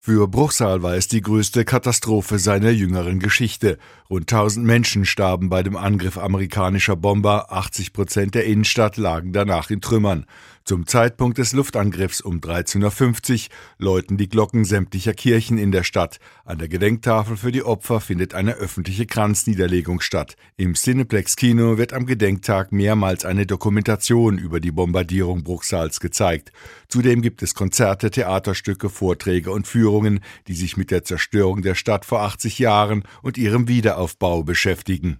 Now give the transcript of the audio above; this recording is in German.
Für Bruchsal war es die größte Katastrophe seiner jüngeren Geschichte. Rund 1000 Menschen starben bei dem Angriff amerikanischer Bomber, 80% der Innenstadt lagen danach in Trümmern. Zum Zeitpunkt des Luftangriffs um 13:50 Uhr läuten die Glocken sämtlicher Kirchen in der Stadt. An der Gedenktafel für die Opfer findet eine öffentliche Kranzniederlegung statt. Im Cineplex Kino wird am Gedenktag mehrmals eine Dokumentation über die Bombardierung Bruchsals gezeigt. Zudem gibt es Konzerte, Theaterstücke, Vorträge und Führungen, die sich mit der Zerstörung der Stadt vor 80 Jahren und ihrem Wiederaufbau beschäftigen.